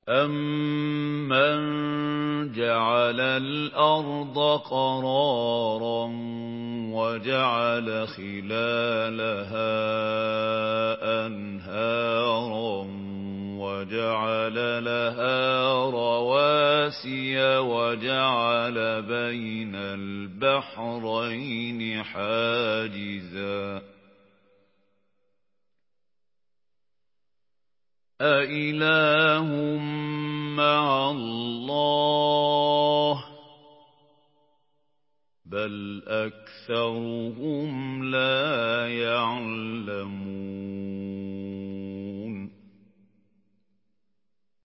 أَمَّن جَعَلَ الْأَرْضَ قَرَارًا وَجَعَلَ خِلَالَهَا أَنْهَارًا وَجَعَلَ لَهَا رَوَاسِيَ وَجَعَلَ بَيْنَ الْبَحْرَيْنِ حَاجِزًا أَإِلَٰهٌ مَّعَ اللَّهِ ۚ بَلْ أَكْثَرُهُمْ لَا يَعْلَمُونَ